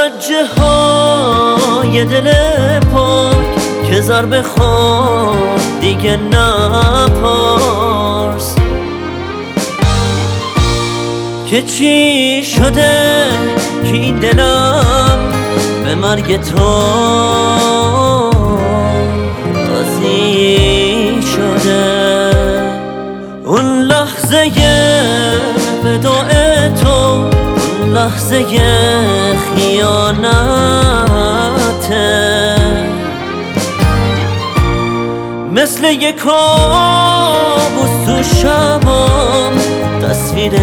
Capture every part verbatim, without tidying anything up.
زجه های دل پاک که ضربه خورد دیگه نپرس که چی شده که این دلم به مرگ تو راضی شده. اون لحظه وداع تو، اون لحظه خیانته، مثل یک کابوس تو شبام تصویر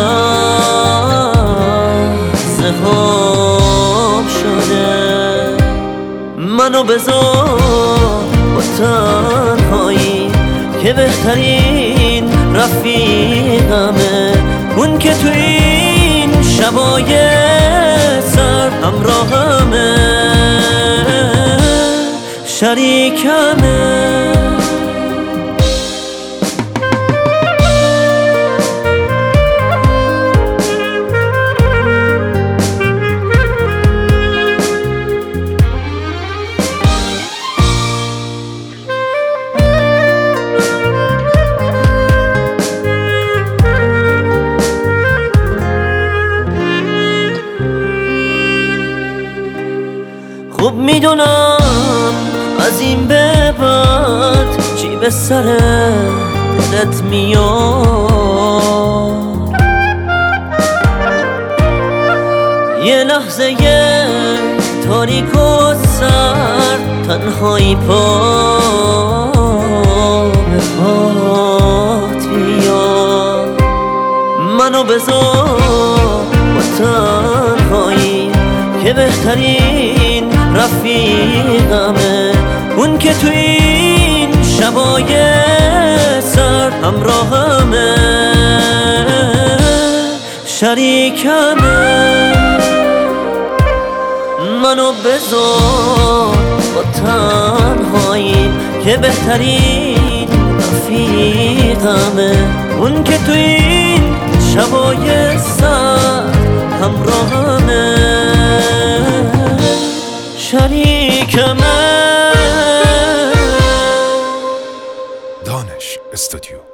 لحظه خواب شده. منو بذار با تنهایی که بهترین رفیقمه، اون که تو این شبای سرد همراهمه، شریکمه. خوب میدونم از این به بعد چی به سر دلت میاد. یه لحظه تاریک و سرد تنهایی پا به پات بیاد. منو بذار با تنهایی که بهترین رفیقمه، اون که تو این شبای سرد همراهمه، شریکمه. منو بذار با تنهایی که بهترین رفیقمه، اون که تو این شبای سرد همراهمه، شریکمه. دانش استودیو.